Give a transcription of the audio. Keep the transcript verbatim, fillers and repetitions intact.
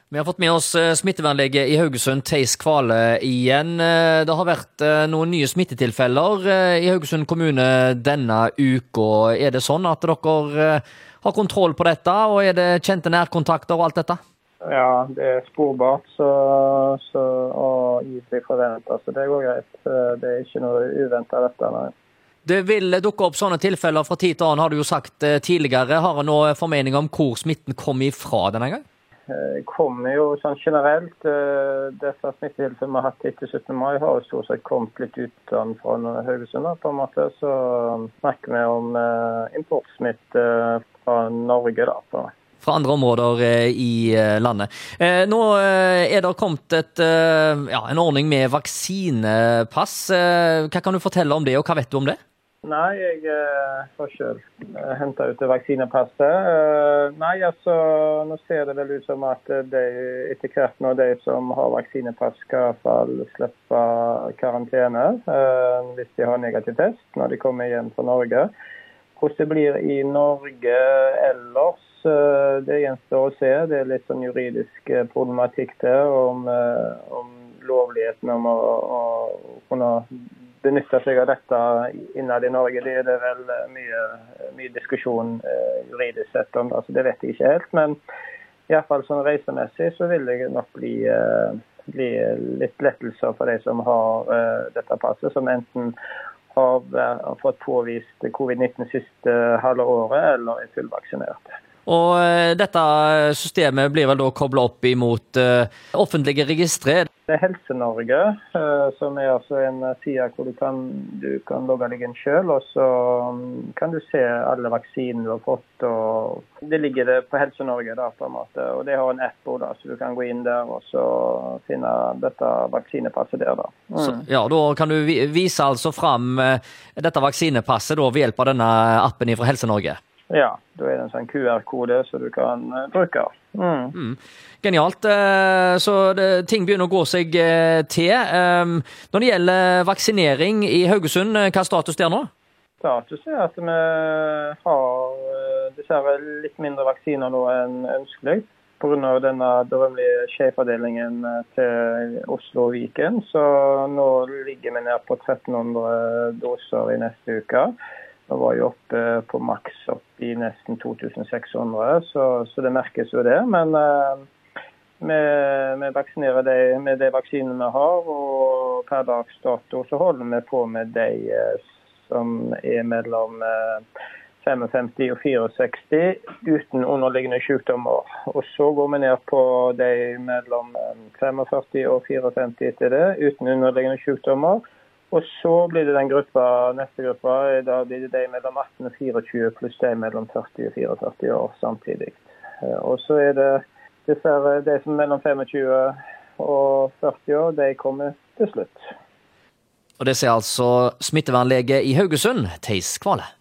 Vi har fått med oss smittevernlege i Haugesund, Theis Kvale, igjen. Det har vært noen nye smittetilfeller i Haugesund kommune denne uka. Er det sånn at dere har kontroll på dette, og er det kjente nærkontakter og alt dette? Ja, det er sporbart, så, så og i seg forventet, så det går greit. Det er ikke noe uventet dette, nei. Det vil dukke opp sånne tilfeller fra tid til annen, har du jo sagt tidligere. Har du noe formening om hvor smitten kom ifra denne gang? Det kommer jo sånn generelt, disse smittetilfellene vi har hatt etter syttende mai har jo stort sett kommet litt utenfor Haugesund på en måte, så snakker vi om importsmitte fra Norge da. På. Fra andre områder i landet. Nå er det kommet et, ja, en ordning med vaksinepass. Hva kan du fortelle om det, og hva vet du om det? Nei, jeg har selv hentet ut det vaksinepasset. Nei, altså, nå ser det vel ut som at de, etter hvert nå, de som har vaksinepass skal i hvert fall slippe karantene hvis de har negativ test når de kommer igjen fra Norge. Hvordan det blir i Norge ellers, det gjenstår å se. Det er litt sånn juridisk problematikk der om, om lovligheten om å, å kunne benytte seg av dette innad i Norge. Det er det vel mye, mye diskusjon eh, juridisk sett om, altså det vet jeg ikke helt, men i hvert fall sånn reisemessig så vil det nok bli, eh, bli litt lettelser for de som har eh, dette passet, som enten har, har fått påvist covid nitten siste halve året eller er fullvaksinert. Og eh, dette systemet blir vel da koblet opp imot eh, offentlige registre? Det er Helse-Norge, som er altså en side hvor du kan, du kan logge deg inn selv, og så kan du se alle vaksinene du har fått, og det ligger det på Helse-Norge da, på en måte, og det har en app også, da, så du kan gå inn der og så finne dette vaksinepasset der da. Mm. Så, ja, da kan du vise altså fram dette vaksinepasset da, ved hjelp av denne appen fra Helse-Norge? Ja, da er det en sånn Q R-kode så du kan uh, bruke. Mm. Mm. Genialt. Så det, ting begynner å gå seg til. Når det gjelder vaksinering i Haugesund, hva er status der nå? Status er at vi har dessverre litt mindre vaksiner nå enn ønskelig. På grunn av denne drømmelige skjevfordelingen til Oslo og Viken, så nå ligger vi ned på tretten hundre doser i neste uke. Vi var jo oppe på maks opp i nesten to tusen seks hundre, så, så det merkes jo det. Men uh, vi, vi vaksinerer de, med de vaksinene vi har, og per dags dato så holder vi på med de uh, som er mellom uh, femtifem og sekstire uten underliggende sykdommer. Og så går vi ned på de mellom førtifem og femtifire etter det, uten underliggende sykdommer. Og så blir det den gruppa, neste gruppa, da blir det de mellom atten og tjuefire pluss de mellom førti og førtifire år samtidig. Og så er det dessverre de som er mellom tjuefem og førti år, de kommer til slutt. Og det ser altså smittevernlege i Haugesund, Theis Kvale.